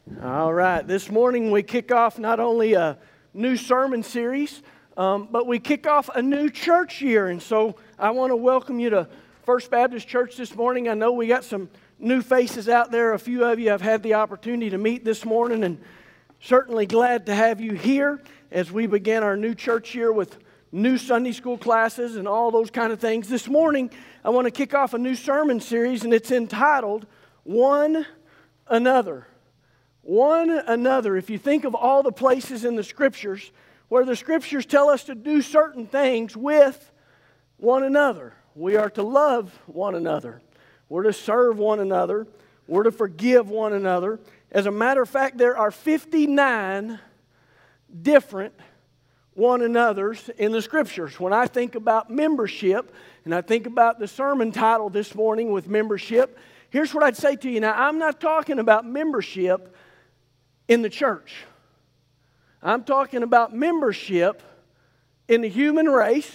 All right, this morning we kick off not only a new sermon series, but we kick off a new church year. And so I want to welcome you to First Baptist Church this morning. I know we got some new faces out there. A few of you have had the opportunity to meet this morning, and certainly glad to have you here as we begin our new church year with new Sunday school classes and all those kind of things. This morning I want to kick off a new sermon series, and it's entitled One Another. One another. If you think of all the places in the Scriptures where the Scriptures tell us to do certain things with one another, we are to love one another. We're to serve one another. We're to forgive one another. As a matter of fact, there are 59 different one another's in the Scriptures. When I think about membership, and I think about the sermon title this morning with membership, here's what I'd say to you. Now, I'm not talking about membership in the church. I'm talking about membership in the human race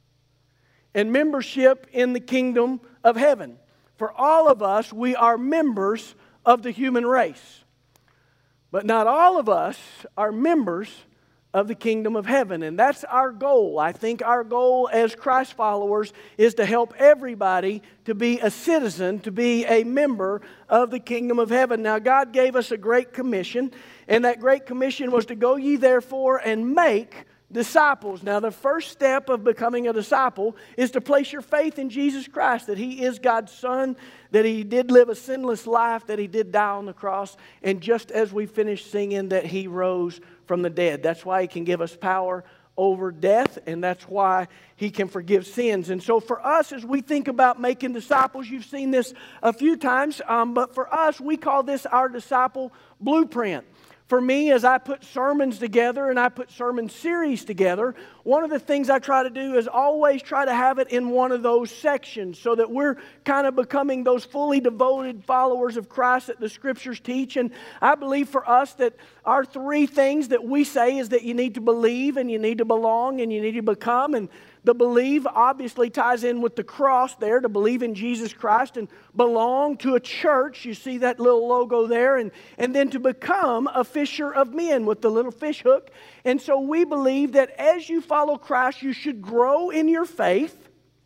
and membership in the kingdom of heaven. For all of us, we are members of the human race. But not all of us are members of the kingdom of heaven. And that's our goal. I think our goal as Christ followers is to help everybody to be a citizen, to be a member of the kingdom of heaven. Now, God gave us a great commission, and that great commission was to go ye therefore and make disciples. Now, the first step of becoming a disciple is to place your faith in Jesus Christ, that He is God's Son, that He did live a sinless life, that He did die on the cross, and just as we finished singing, that He rose from the dead. That's why He can give us power over death, and that's why He can forgive sins. And so for us, as we think about making disciples, you've seen this a few times, but for us, we call this our disciple blueprint. For me, as I put sermons together and I put sermon series together, one of the things I try to do is always try to have it in one of those sections so that we're kind of becoming those fully devoted followers of Christ that the Scriptures teach. And I believe for us that our three things that we say is that you need to believe and you need to belong and you need to become. And the believe obviously ties in with the cross there, to believe in Jesus Christ and belong to a church. You see that little logo there. And then to become a fisher of men with the little fish hook. And so we believe that as you follow Christ, you should grow in your faith.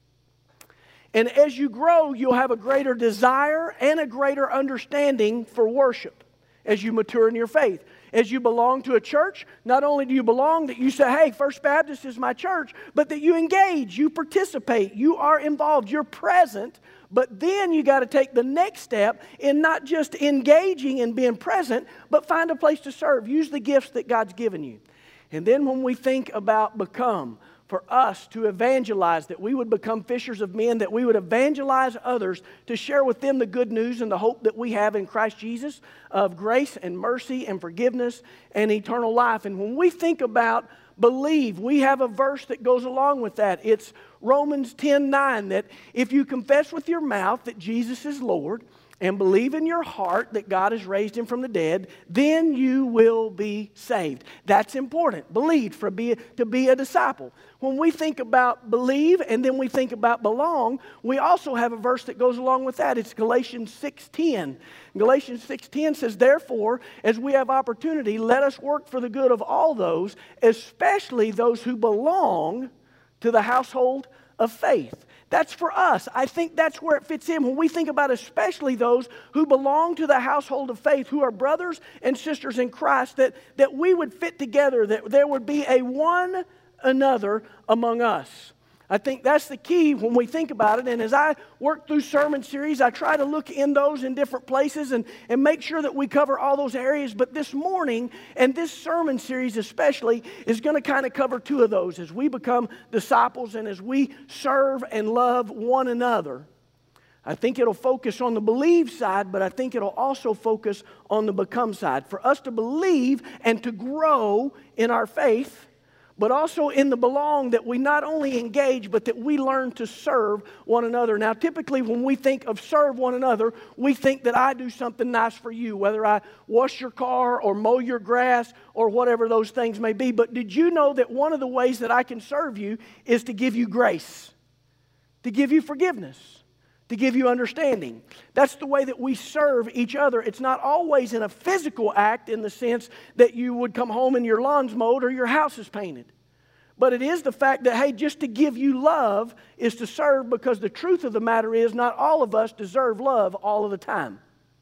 And as you grow, you'll have a greater desire and a greater understanding for worship as you mature in your faith. As you belong to a church, not only do you belong, that you say, hey, First Baptist is my church, but that you engage, you participate, you are involved, you're present. But then you got to take the next step in not just engaging and being present, but find a place to serve. Use the gifts that God's given you. And then when we think about become, for us to evangelize, that we would become fishers of men, that we would evangelize others to share with them the good news and the hope that we have in Christ Jesus of grace and mercy and forgiveness and eternal life. And when we think about believe, we have a verse that goes along with that. It's Romans 10:9, that if you confess with your mouth that Jesus is Lord and believe in your heart that God has raised Him from the dead, then you will be saved. That's important. Believe, to be a disciple. When we think about believe and then we think about belong, we also have a verse that goes along with that. It's Galatians 6:10. Galatians 6:10 says, therefore, as we have opportunity, let us work for the good of all those, especially those who belong to the household of faith. That's for us. I think that's where it fits in. When we think about especially those who belong to the household of faith, who are brothers and sisters in Christ, that we would fit together, that there would be a one another among us. I think that's the key when we think about it. And as I work through sermon series, I try to look in those in different places and make sure that we cover all those areas. But this morning, and this sermon series especially, is going to kind of cover two of those as we become disciples and as we serve and love one another. I think it'll focus on the believe side, but I think it'll also focus on the become side. For us to believe and to grow in our faith, but also in the belong, that we not only engage, but that we learn to serve one another. Now, typically when we think of serve one another, we think that I do something nice for you, whether I wash your car or mow your grass or whatever those things may be. But did you know that one of the ways that I can serve you is to give you grace, to give you forgiveness, to give you understanding. That's the way that we serve each other. It's not always in a physical act in the sense that you would come home and your lawn's mowed or your house is painted. But it is the fact that, hey, just to give you love is to serve, because the truth of the matter is not all of us deserve love all of the time.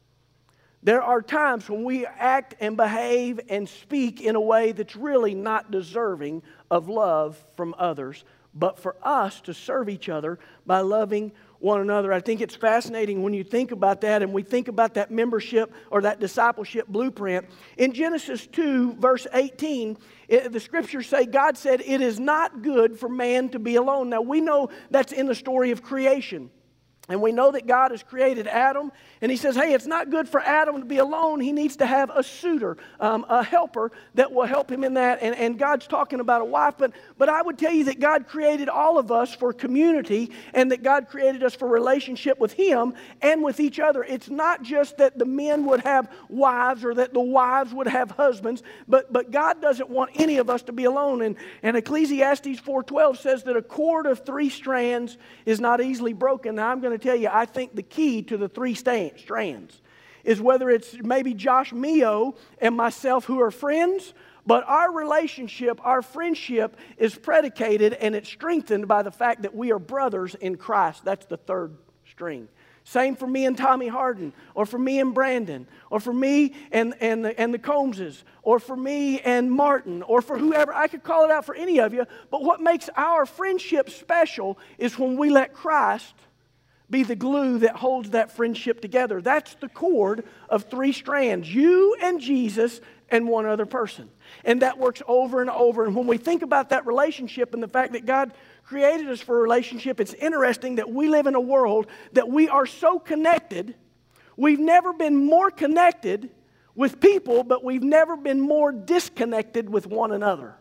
There are times when we act and behave and speak in a way that's really not deserving of love from others, but for us to serve each other by loving one another. I think it's fascinating when you think about that, and we think about that membership or that discipleship blueprint. In Genesis 2, verse 18, the scriptures say, God said, it is not good for man to be alone. Now, we know that's in the story of creation. And we know that God has created Adam, and He says, hey, it's not good for Adam to be alone. He needs to have a suitor, a helper that will help him in that. And God's talking about a wife, but I would tell you that God created all of us for community, and that God created us for relationship with Him and with each other. It's not just that the men would have wives or that the wives would have husbands, but God doesn't want any of us to be alone. And Ecclesiastes 4:12 says that a cord of 3 strands is not easily broken. Now, I'm going to tell you, I think the key to the 3 strands is whether it's maybe Josh Mio and myself who are friends, but our relationship, our friendship is predicated and it's strengthened by the fact that we are brothers in Christ. That's the 3rd string. Same for me and Tommy Harden, or for me and Brandon, or for me and the Combses, or for me and Martin, or for whoever. I could call it out for any of you, but what makes our friendship special is when we let Christ be the glue that holds that friendship together. That's the cord of 3 strands. You and Jesus and one other person. And that works over and over. And when we think about that relationship and the fact that God created us for a relationship, it's interesting that we live in a world that we are so connected. We've never been more connected with people, but we've never been more disconnected with one another.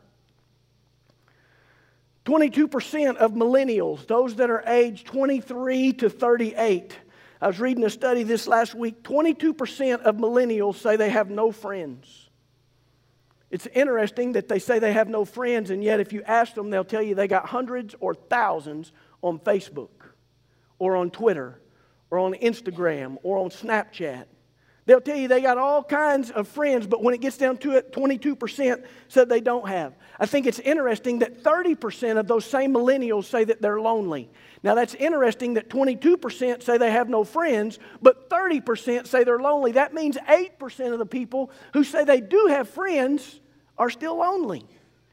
22% of millennials, those that are aged 23 to 38, I was reading a study this last week, 22% of millennials say they have no friends. It's interesting that they say they have no friends, and yet if you ask them, they'll tell you they got hundreds or thousands on Facebook or on Twitter or on Instagram or on Snapchat. They'll tell you they got all kinds of friends, but when it gets down to it, 22% said they don't have. I think it's interesting that 30% of those same millennials say that they're lonely. Now, that's interesting that 22% say they have no friends, but 30% say they're lonely. That means 8% of the people who say they do have friends are still lonely.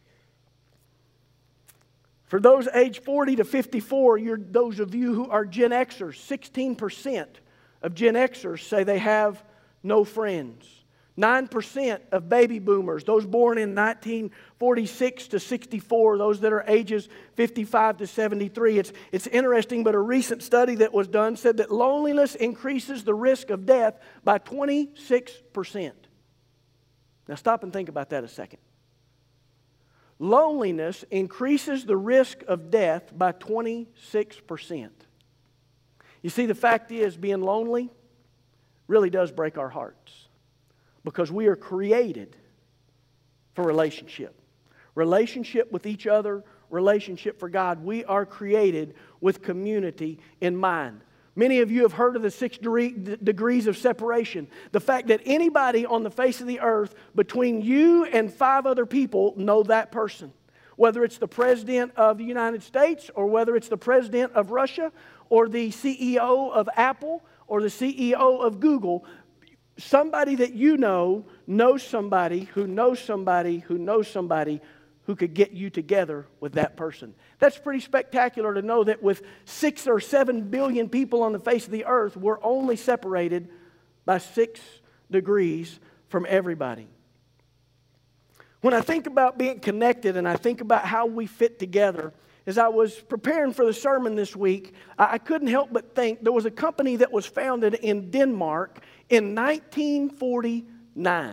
For those aged 40 to 54, those of you who are Gen Xers, 16% of Gen Xers say they have no friends. 9% of baby boomers, those born in 1946 to 64, those that are ages 55 to 73. It's interesting, but a recent study that was done said that loneliness increases the risk of death by 26%. Now stop and think about that a second. Loneliness increases the risk of death by 26%. You see, the fact is, being lonely really does break our hearts, because we are created for relationship. Relationship with each other, relationship for God. We are created with community in mind. Many of you have heard of the 6 degrees of separation. The fact that anybody on the face of the earth, between you and 5 other people, know that person. Whether it's the President of the United States, or whether it's the President of Russia, or the CEO of Apple, or the CEO of Google, somebody that you know knows somebody who knows somebody who knows somebody who could get you together with that person. That's pretty spectacular to know that with 6 or 7 billion people on the face of the earth, we're only separated by 6 degrees from everybody. When I think about being connected and I think about how we fit together, as I was preparing for the sermon this week, I couldn't help but think there was a company that was founded in Denmark in 1949.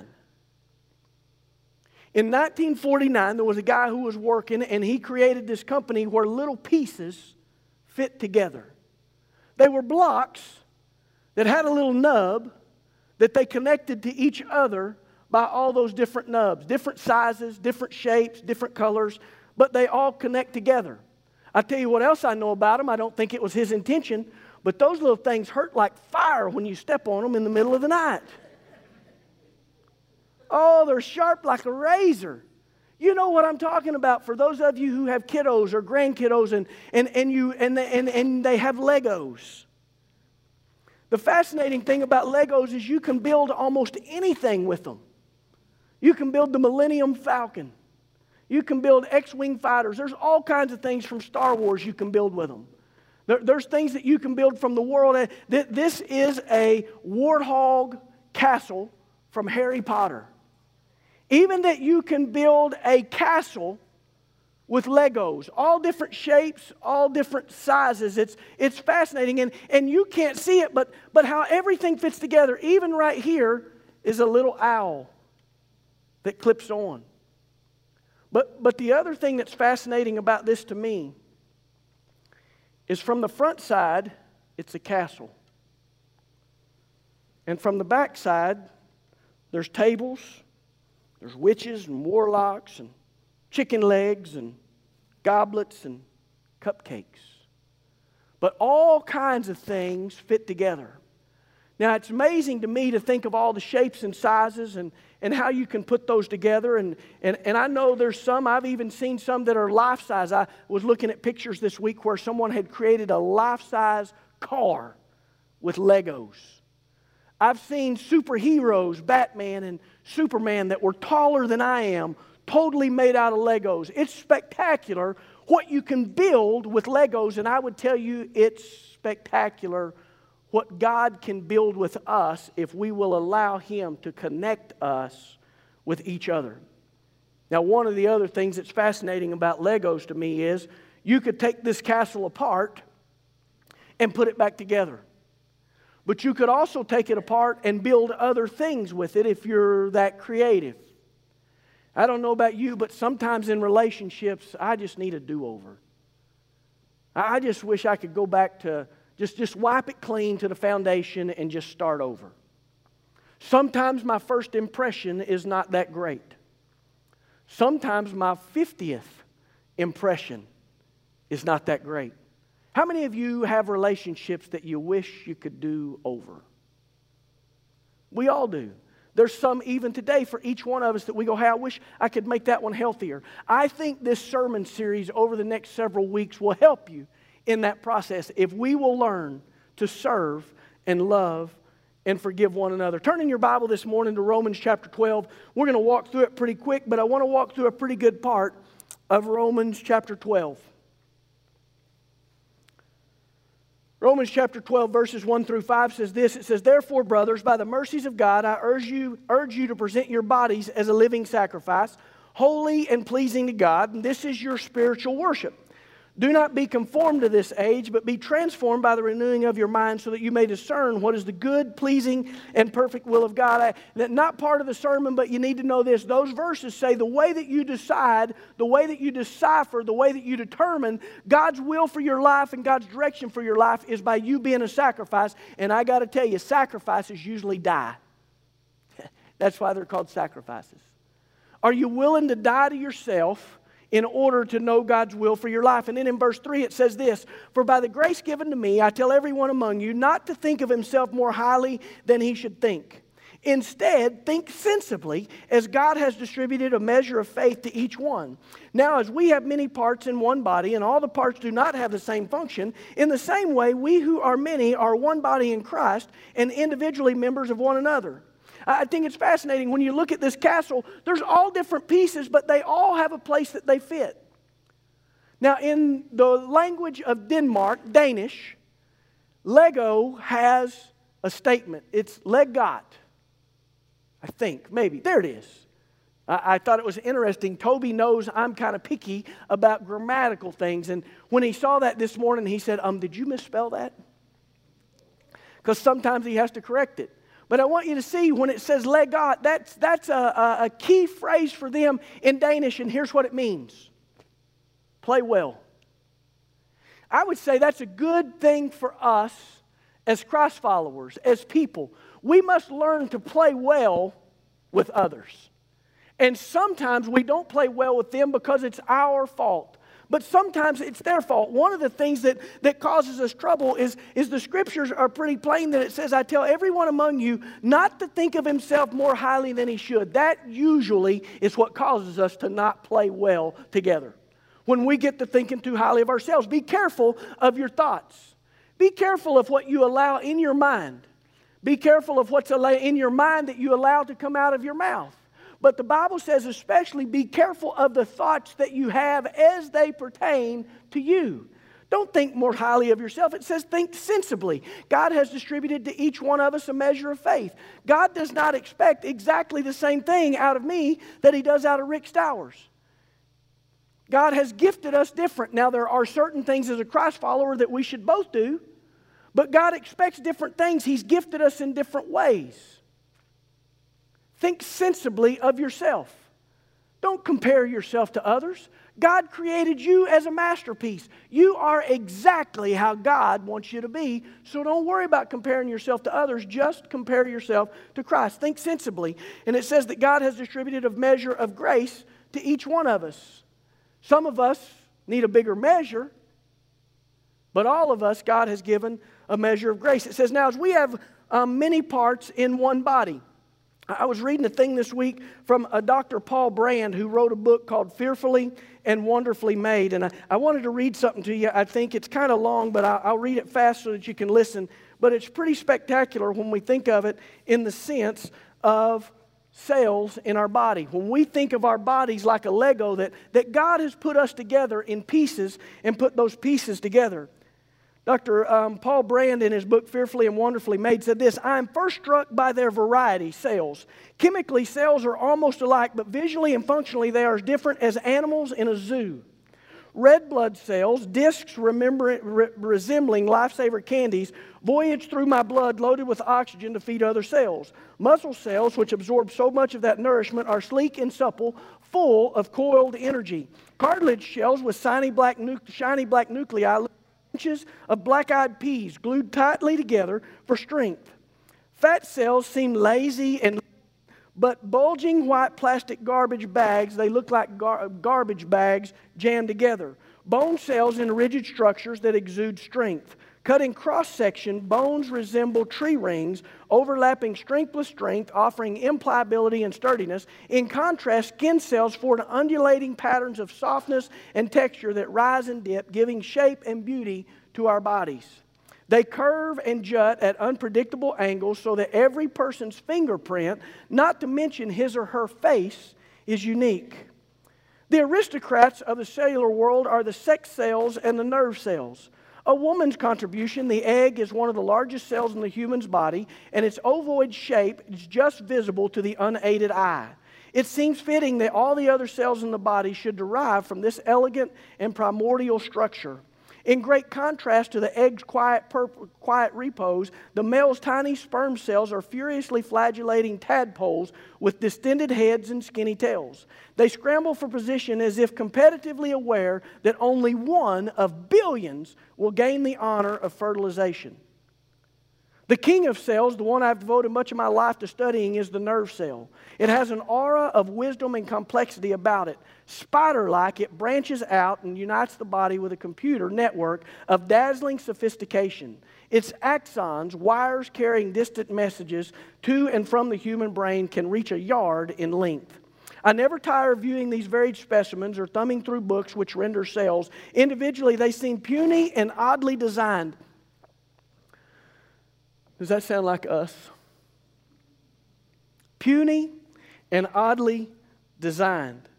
In 1949, there was a guy who was working, and he created this company where little pieces fit together. They were blocks that had a little nub that they connected to each other by all those different nubs, different sizes, different shapes, different colors, but they all connect together. I tell you what else I know about him. I don't think it was his intention, But those little things hurt like fire when you step on them in the middle of the night. Oh, they're sharp like a razor. You know what I'm talking about. For those of you who have kiddos or grandkiddos and they have Legos. The fascinating thing about Legos is you can build almost anything with them. You can build the Millennium Falcon. You can build X-Wing fighters. There's all kinds of things from Star Wars you can build with them. There's things that you can build from the world. This is a warthog castle from Harry Potter. Even that you can build a castle with Legos, all different shapes, all different sizes. It's fascinating, and you can't see it, but how everything fits together. Even right here is a little owl that clips on. But the other thing that's fascinating about this to me is from the front side, it's a castle. And from the back side, there's tables, there's witches and warlocks and chicken legs and goblets and cupcakes. But all kinds of things fit together. Now, it's amazing to me to think of all the shapes and sizes and how you can put those together. And I know there's some, I've even seen some that are life-size. I was looking at pictures this week where someone had created a life-size car with Legos. I've seen superheroes, Batman and Superman, that were taller than I am, totally made out of Legos. It's spectacular what you can build with Legos, and I would tell you it's spectacular what God can build with us if we will allow Him to connect us with each other. Now, one of the other things that's fascinating about Legos to me is you could take this castle apart and put it back together. But you could also take it apart and build other things with it if you're that creative. I don't know about you, but sometimes in relationships, I just need a do-over. I just wish I could go back to just wipe it clean to the foundation and just start over. Sometimes my first impression is not that great. Sometimes my 50th impression is not that great. How many of you have relationships that you wish you could do over? We all do. There's some even today for each one of us that we go, hey, I wish I could make that one healthier. I think this sermon series over the next several weeks will help you in that process if we will learn to serve and love and forgive one another. Turn in your Bible this morning to Romans chapter 12. We're going to walk through it pretty quick, but I want to walk through a pretty good part of Romans chapter 12. Romans chapter 12, verses 1 through 5 says this. It says, therefore, brothers, by the mercies of God, I urge you to present your bodies as a living sacrifice, holy and pleasing to God, and this is your spiritual worship. Do not be conformed to this age, but be transformed by the renewing of your mind so that you may discern what is the good, pleasing, and perfect will of God. Not part of the sermon, but you need to know this. Those verses say the way that you decide, the way that you decipher, the way that you determine God's will for your life and God's direction for your life is by you being a sacrifice. And I got to tell you, sacrifices usually die. That's why they're called sacrifices. Are you willing to die to yourself in order to know God's will for your life? And then in verse 3 it says this, for by the grace given to me, I tell everyone among you not to think of himself more highly than he should think. Instead, think sensibly as God has distributed a measure of faith to each one. Now, as we have many parts in one body, and all the parts do not have the same function, in the same way, we who are many are one body in Christ and individually members of one another. I think it's fascinating. When you look at this castle, there's all different pieces, but they all have a place that they fit. Now, in the language of Denmark, Danish, Lego has a statement. It's legot, I think, maybe. There it is. I thought it was interesting. Toby knows I'm kind of picky about grammatical things, and when he saw that this morning, he said, did you misspell that? Because sometimes he has to correct it. But I want you to see when it says legot, that's a key phrase for them in Danish, and here's what it means. Play well. I would say that's a good thing for us as Christ followers, as people. We must learn to play well with others. And sometimes we don't play well with them because it's our fault. but sometimes it's their fault. One of the things that causes us trouble is the scriptures are pretty plain that it says, I tell everyone among you not to think of himself more highly than he should. That usually is what causes us to not play well together. When we get to thinking too highly of ourselves, be careful of your thoughts. Be careful of what you allow in your mind. Be careful of what's in your mind that you allow to come out of your mouth. But the Bible says especially be careful of the thoughts that you have as they pertain to you. Don't think more highly of yourself. It says think sensibly. God has distributed to each one of us a measure of faith. God does not expect exactly the same thing out of me that He does out of Rick Stowers. God has gifted us different. Now, there are certain things as a Christ follower that we should both do, but God expects different things. He's gifted us in different ways. Think sensibly of yourself. Don't compare yourself to others. God created you as a masterpiece. You are exactly how God wants you to be, so don't worry about comparing yourself to others. Just compare yourself to Christ. Think sensibly. And it says that God has distributed a measure of grace to each one of us. Some of us need a bigger measure, but all of us, God has given a measure of grace. It says, now as we have many parts in one body. I was reading a thing this week from Dr. Paul Brand, who wrote a book called Fearfully and Wonderfully Made. And I wanted to read something to you. I think it's kind of long, but I'll read it fast so that you can listen. But it's pretty spectacular when we think of it in the sense of cells in our body. When we think of our bodies like a Lego, that God has put us together in pieces and put those pieces together. Dr. Paul Brand, in his book Fearfully and Wonderfully Made, said this, I am first struck by their variety, cells. Chemically, cells are almost alike, but visually and functionally they are as different as animals in a zoo. Red blood cells, discs resembling lifesaver candies, voyage through my blood loaded with oxygen to feed other cells. Muscle cells, which absorb so much of that nourishment, are sleek and supple, full of coiled energy. Cartilage shells with shiny black nuclei, inches of black-eyed peas glued tightly together for strength. Fat cells seem lazy but bulging white plastic garbage bags, they look like garbage bags jammed together. Bone cells in rigid structures that exude strength. Cut in cross-section, bones resemble tree rings, overlapping strength with strength, offering impliability and sturdiness. In contrast, skin cells form undulating patterns of softness and texture that rise and dip, giving shape and beauty to our bodies. They curve and jut at unpredictable angles so that every person's fingerprint, not to mention his or her face, is unique. The aristocrats of the cellular world are the sex cells and the nerve cells. A woman's contribution, the egg, is one of the largest cells in the human's body, and its ovoid shape is just visible to the unaided eye. It seems fitting that all the other cells in the body should derive from this elegant and primordial structure. In great contrast to the egg's quiet repose, the male's tiny sperm cells are furiously flagellating tadpoles with distended heads and skinny tails. They scramble for position as if competitively aware that only one of billions will gain the honor of fertilization. The king of cells, the one I've devoted much of my life to studying, is the nerve cell. It has an aura of wisdom and complexity about it. Spider-like, it branches out and unites the body with a computer network of dazzling sophistication. Its axons, wires carrying distant messages to and from the human brain, can reach a yard in length. I never tire of viewing these varied specimens or thumbing through books which render cells. Individually, they seem puny and oddly designed. Does that sound like us? Puny and oddly designed.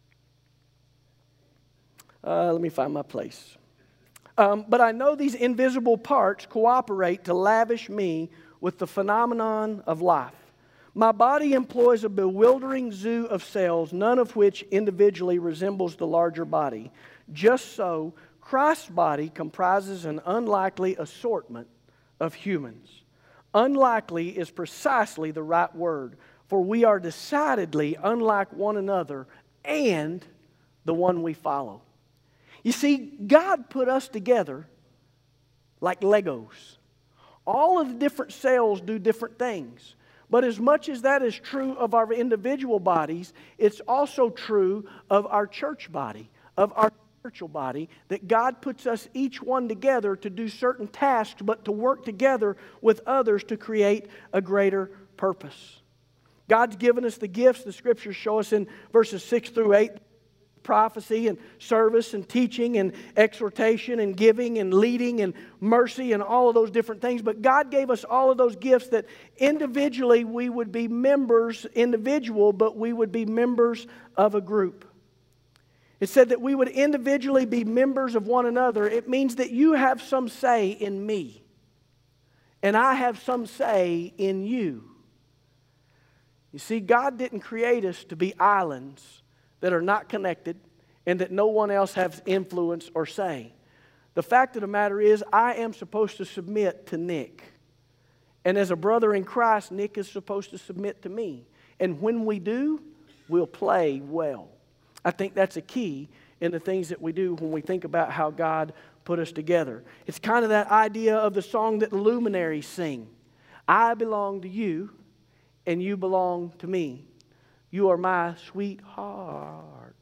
Let me find my place. But I know these invisible parts cooperate to lavish me with the phenomenon of life. My body employs a bewildering zoo of cells, none of which individually resembles the larger body. Just so, Christ's body comprises an unlikely assortment of humans. Unlikely is precisely the right word, for we are decidedly unlike one another and the one we follow. You see, God put us together like Legos. All of the different cells do different things. But as much as that is true of our individual bodies, it's also true of our church body, of our spiritual body, that God puts us each one together to do certain tasks, but to work together with others to create a greater purpose. God's given us the gifts. The Scriptures show us in verses 6 through 8, prophecy and service and teaching and exhortation and giving and leading and mercy and all of those different things. But God gave us all of those gifts that individually we would be members, but we would be members of a group. It said that we would individually be members of one another. It means that you have some say in me, and I have some say in you. You see, God didn't create us to be islands that are not connected and that no one else has influence or say. The fact of the matter is, I am supposed to submit to Nick. And as a brother in Christ, Nick is supposed to submit to me. And when we do, we'll play well. I think that's a key in the things that we do when we think about how God put us together. It's kind of that idea of the song that the luminaries sing. I belong to you, and you belong to me. You are my sweetheart.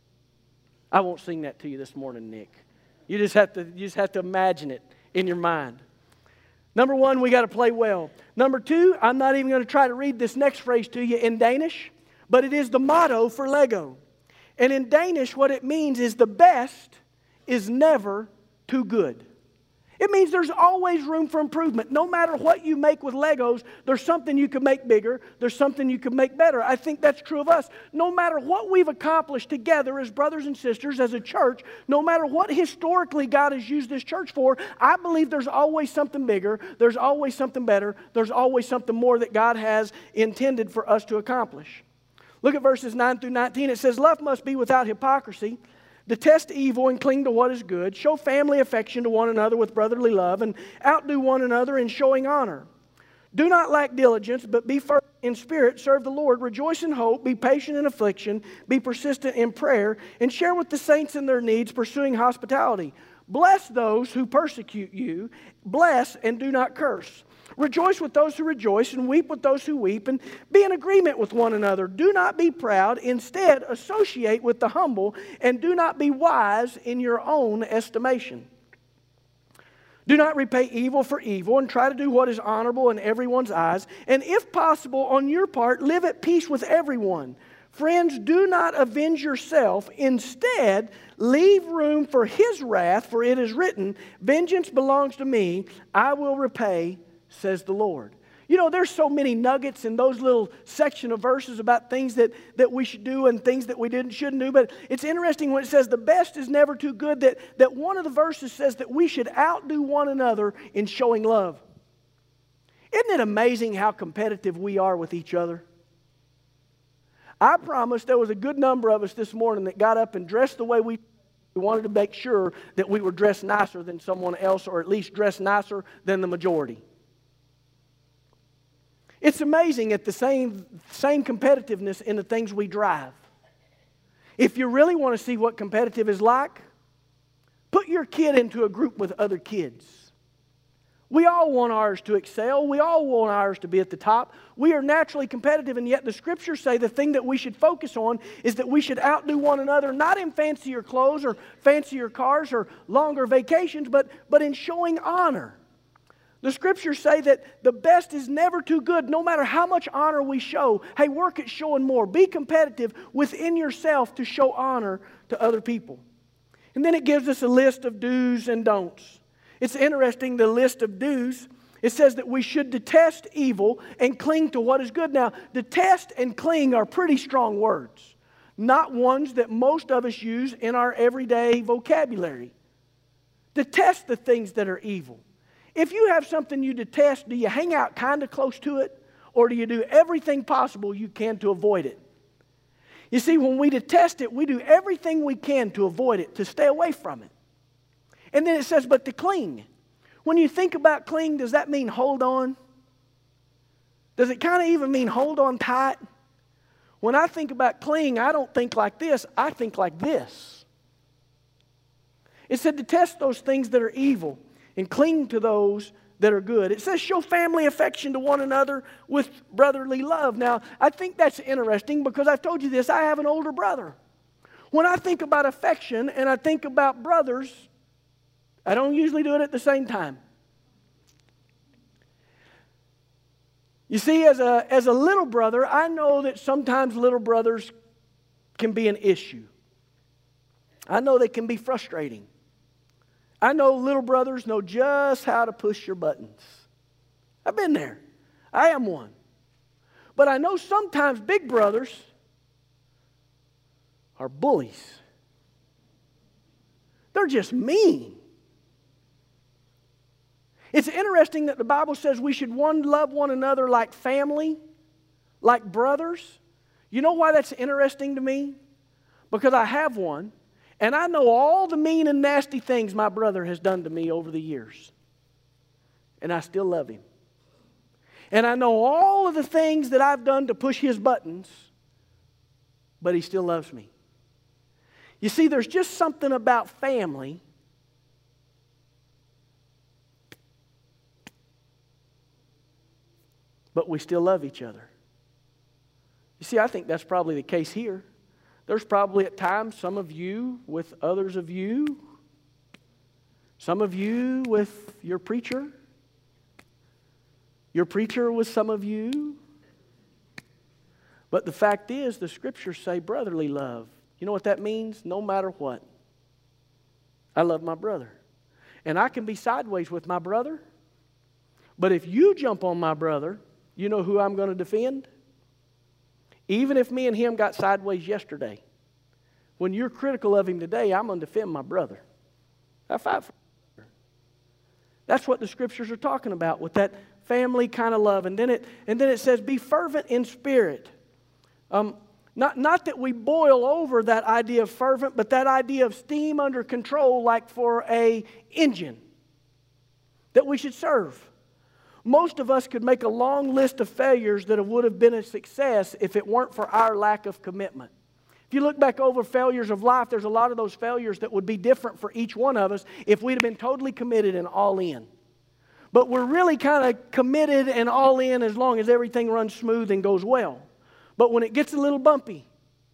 I won't sing that to you this morning, Nick. You just have to imagine it in your mind. Number one, we got to play well. Number two, I'm not even going to try to read this next phrase to you in Danish, but it is the motto for Lego. And in Danish, what it means is the best is never too good. It means there's always room for improvement. No matter what you make with Legos, there's something you could make bigger. There's something you could make better. I think that's true of us. No matter what we've accomplished together as brothers and sisters, as a church, no matter what historically God has used this church for, I believe there's always something bigger. There's always something better. There's always something more that God has intended for us to accomplish. Look at verses 9 through 19. It says, love must be without hypocrisy. Detest evil and cling to what is good. Show family affection to one another with brotherly love, and outdo one another in showing honor. Do not lack diligence, but be fervent in spirit. Serve the Lord. Rejoice in hope. Be patient in affliction. Be persistent in prayer. And share with the saints in their needs, pursuing hospitality. Bless those who persecute you. Bless and do not curse. Rejoice with those who rejoice, and weep with those who weep, and be in agreement with one another. Do not be proud. Instead, associate with the humble, and do not be wise in your own estimation. Do not repay evil for evil, and try to do what is honorable in everyone's eyes. And if possible, on your part, live at peace with everyone. Friends, do not avenge yourself. Instead, leave room for His wrath, for it is written, vengeance belongs to me, I will repay, says the Lord. You know, there's so many nuggets in those little section of verses about things that we should do and things that we shouldn't do. But it's interesting when it says the best is never too good, that one of the verses says that we should outdo one another in showing love. Isn't it amazing how competitive we are with each other? I promise there was a good number of us this morning that got up and dressed the way we wanted to make sure that we were dressed nicer than someone else, or at least dressed nicer than the majority. It's amazing at the same competitiveness in the things we drive. If you really want to see what competitive is like, put your kid into a group with other kids. We all want ours to excel. We all want ours to be at the top. We are naturally competitive, and yet the Scriptures say the thing that we should focus on is that we should outdo one another, not in fancier clothes or fancier cars or longer vacations, but in showing honor. The Scriptures say that the best is never too good, no matter how much honor we show. Hey, work at showing more. Be competitive within yourself to show honor to other people. And then it gives us a list of do's and don'ts. It's interesting, the list of do's. It says that we should detest evil and cling to what is good. Now, detest and cling are pretty strong words, not ones that most of us use in our everyday vocabulary. Detest the things that are evil. If you have something you detest, do you hang out kind of close to it, or do you do everything possible you can to avoid it? You see, when we detest it, we do everything we can to avoid it, to stay away from it. And then it says, but to cling. When you think about cling, does that mean hold on? Does it kind of even mean hold on tight? When I think about cling, I don't think like this, I think like this. It said detest those things that are evil and cling to those that are good. It says show family affection to one another with brotherly love. Now, I think that's interesting because I've told you this, I have an older brother. When I think about affection and I think about brothers, I don't usually do it at the same time. You see, as a little brother, I know that sometimes little brothers can be an issue. I know they can be frustrating. I know little brothers know just how to push your buttons. I've been there. I am one. But I know sometimes big brothers are bullies. They're just mean. It's interesting that the Bible says we should love one another like family, like brothers. You know why that's interesting to me? Because I have one, and I know all the mean and nasty things my brother has done to me over the years. And I still love him. And I know all of the things that I've done to push his buttons, but he still loves me. You see, there's just something about family but we still love each other. You see, I think that's probably the case here. There's probably at times some of you with others of you, some of you with your preacher with some of you. But the fact is, the scriptures say brotherly love. You know what that means? No matter what, I love my brother. And I can be sideways with my brother, but if you jump on my brother, you know who I'm going to defend? Even if me and him got sideways yesterday, when you're critical of him today, I'm going to defend my brother. I fight for him. That's what the scriptures are talking about with that family kind of love. And then it says, be fervent in spirit. Not that we boil over that idea of fervent, but that idea of steam under control like for an engine that we should serve. Most of us could make a long list of failures that would have been a success if it weren't for our lack of commitment. If you look back over failures of life, there's a lot of those failures that would be different for each one of us if we'd have been totally committed and all in. But we're really kind of committed and all in as long as everything runs smooth and goes well. But when it gets a little bumpy,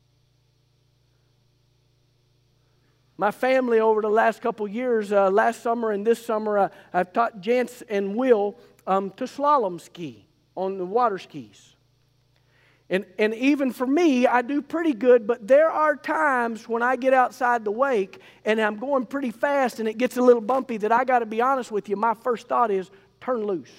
my family over the last couple years, last summer and this summer, I've taught Jance and Will to slalom ski on the water skis. And even for me, I do pretty good, but there are times when I get outside the wake and I'm going pretty fast and it gets a little bumpy that I got to be honest with you, my first thought is turn loose.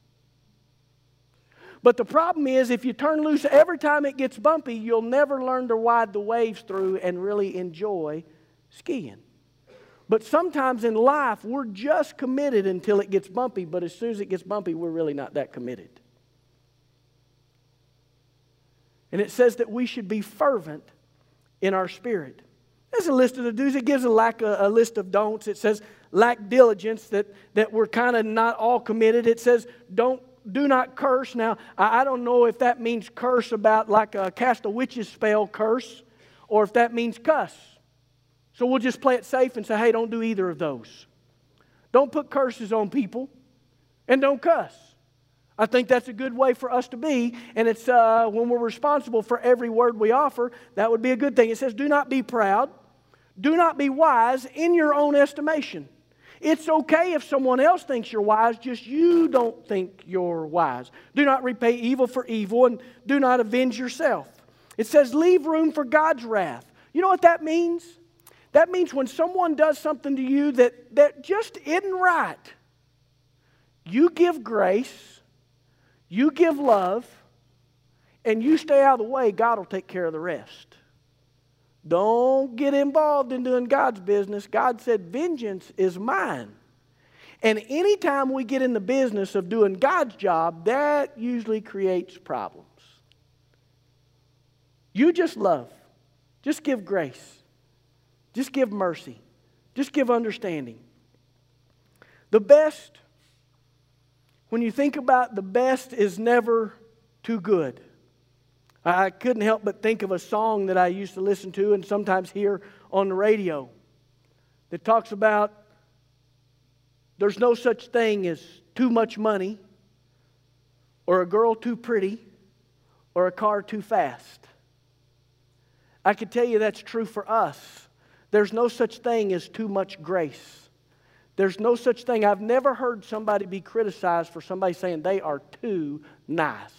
But the problem is if you turn loose every time it gets bumpy, you'll never learn to ride the waves through and really enjoy skiing. But sometimes in life, we're just committed until it gets bumpy, but as soon as it gets bumpy, we're really not that committed. And it says that we should be fervent in our spirit. There's a list of the do's. It gives a list of don'ts. It says lack diligence, that we're kind of not all committed. It says do not curse. Now, I don't know if that means curse about like a cast a witch's spell curse, or if that means cuss. So we'll just play it safe and say, hey, don't do either of those. Don't put curses on people, and don't cuss. I think that's a good way for us to be, and it's when we're responsible for every word we offer, that would be a good thing. It says, do not be proud. Do not be wise in your own estimation. It's okay if someone else thinks you're wise, just you don't think you're wise. Do not repay evil for evil, and do not avenge yourself. It says, leave room for God's wrath. You know what that means? That means when someone does something to you that just isn't right, you give grace, you give love, and you stay out of the way, God will take care of the rest. Don't get involved in doing God's business. God said, vengeance is mine. And anytime we get in the business of doing God's job, that usually creates problems. You just love. Just give grace. Just give mercy. Just give understanding. The best, when you think about the best, is never too good. I couldn't help but think of a song that I used to listen to and sometimes hear on the radio that talks about there's no such thing as too much money or a girl too pretty or a car too fast. I can tell you that's true for us. There's no such thing as too much grace. There's no such thing. I've never heard somebody be criticized for somebody saying they are too nice.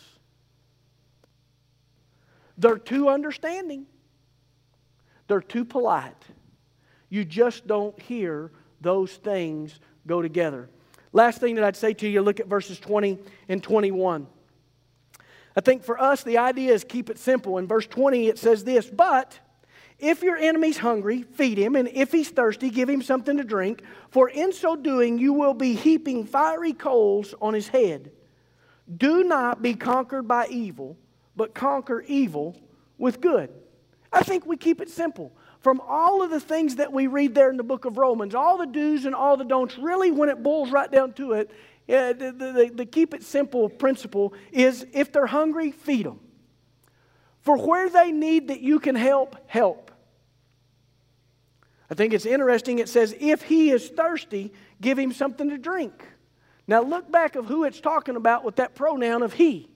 They're too understanding. They're too polite. You just don't hear those things go together. Last thing that I'd say to you, look at verses 20 and 21. I think for us, the idea is keep it simple. In verse 20, it says this, "But if your enemy's hungry, feed him, and if he's thirsty, give him something to drink. For in so doing, you will be heaping fiery coals on his head. Do not be conquered by evil, but conquer evil with good." I think we keep it simple. From all of the things that we read there in the book of Romans, all the do's and all the don'ts, really when it boils right down to it, the keep it simple principle is if they're hungry, feed them. For where they need that you can help, help. I think it's interesting, it says, if he is thirsty, give him something to drink. Now look back of who it's talking about with that pronoun of he.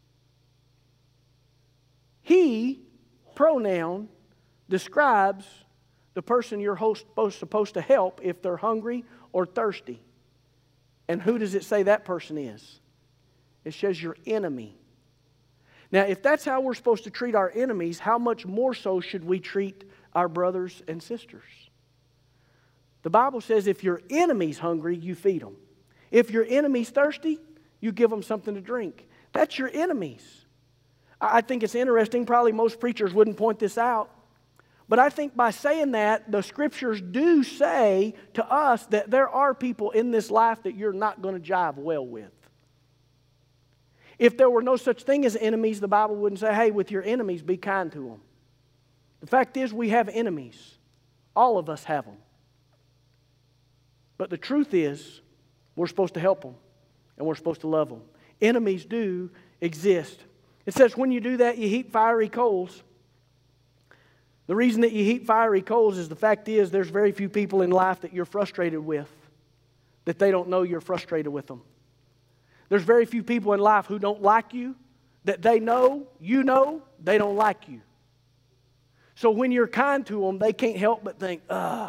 He pronoun describes the person you're supposed to help if they're hungry or thirsty. And who does it say that person is? It says your enemy. Now, if that's how we're supposed to treat our enemies, how much more so should we treat our brothers and sisters? The Bible says if your enemy's hungry, you feed them. If your enemy's thirsty, you give them something to drink. That's your enemies. I think it's interesting, probably most preachers wouldn't point this out, but I think by saying that, the Scriptures do say to us that there are people in this life that you're not going to jive well with. If there were no such thing as enemies, the Bible wouldn't say, hey, with your enemies, be kind to them. The fact is, we have enemies. All of us have them. But the truth is, we're supposed to help them, and we're supposed to love them. Enemies do exist. It says when you do that, you heap fiery coals. The reason that you heap fiery coals is the fact is there's very few people in life that you're frustrated with, that they don't know you're frustrated with them. There's very few people in life who don't like you, that they know, you know, they don't like you. So when you're kind to them, they can't help but think,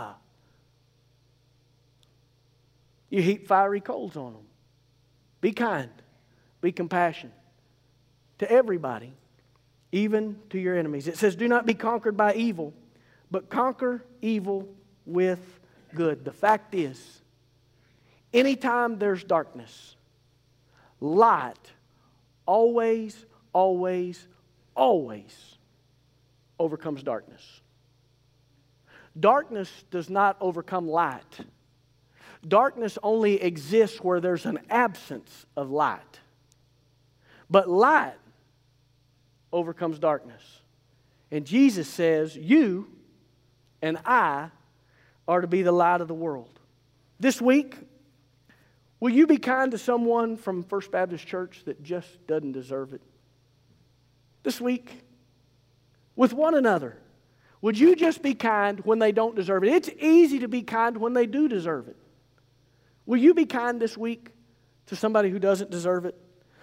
You heap fiery coals on them. Be kind. Be compassionate to everybody, even to your enemies. It says, do not be conquered by evil, but conquer evil with good. The fact is, anytime there's darkness, light always, always, always overcomes darkness. Darkness does not overcome light. Darkness only exists where there's an absence of light. But light overcomes darkness. And Jesus says, you and I are to be the light of the world. This week, will you be kind to someone from First Baptist Church that just doesn't deserve it? This week, with one another, would you just be kind when they don't deserve it? It's easy to be kind when they do deserve it. Will you be kind this week to somebody who doesn't deserve it?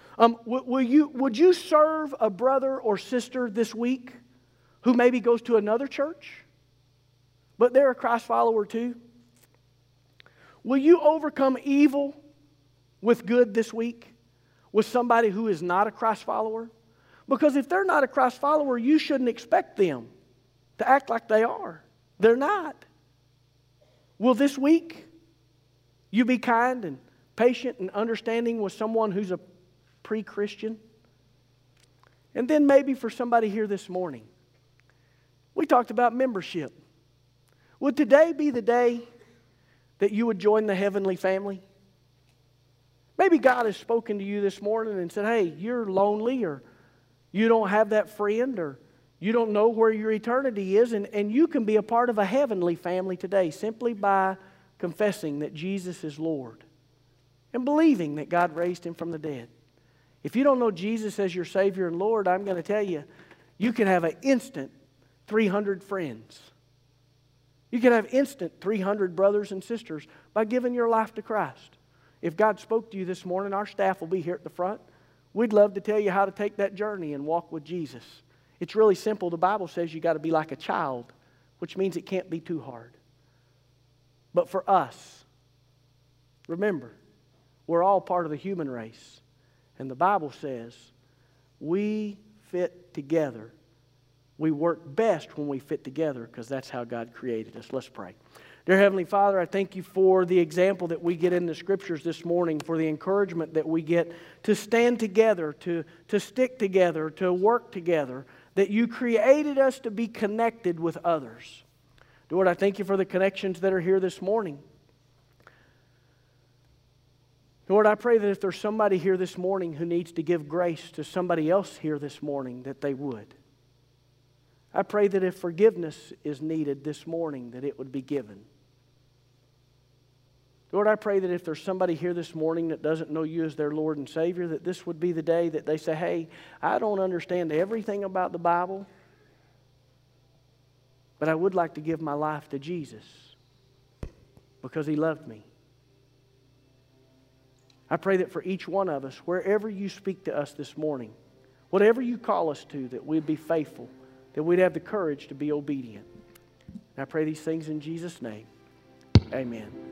Would you serve a brother or sister this week who maybe goes to another church, but they're a Christ follower too? Will you overcome evil with good this week with somebody who is not a Christ follower? Because if they're not a Christ follower, you shouldn't expect them to act like they are. They're not. Will this week you be kind and patient and understanding with someone who's a pre-Christian? And then maybe for somebody here this morning, we talked about membership. Would today be the day that you would join the heavenly family? Maybe God has spoken to you this morning and said, hey, you're lonely, or you don't have that friend, or you don't know where your eternity is, and you can be a part of a heavenly family today simply by confessing that Jesus is Lord and believing that God raised Him from the dead. If you don't know Jesus as your Savior and Lord, I'm going to tell you, you can have an instant 300 friends. You can have instant 300 brothers and sisters by giving your life to Christ. If God spoke to you this morning, our staff will be here at the front. We'd love to tell you how to take that journey and walk with Jesus It's really simple. The Bible says you got to be like a child, which means it can't be too hard. But for us, remember, we're all part of the human race. And the Bible says we fit together. We work best when we fit together because that's how God created us. Let's pray. Dear Heavenly Father, I thank you for the example that we get in the Scriptures this morning, for the encouragement that we get to stand together, to stick together, to work together, that you created us to be connected with others. Lord, I thank you for the connections that are here this morning. Lord, I pray that if there's somebody here this morning who needs to give grace to somebody else here this morning, that they would. I pray that if forgiveness is needed this morning, that it would be given. Lord, I pray that if there's somebody here this morning that doesn't know you as their Lord and Savior, that this would be the day that they say, hey, I don't understand everything about the Bible, but I would like to give my life to Jesus because He loved me. I pray that for each one of us, wherever you speak to us this morning, whatever you call us to, that we'd be faithful, that we'd have the courage to be obedient. And I pray these things in Jesus' name. Amen.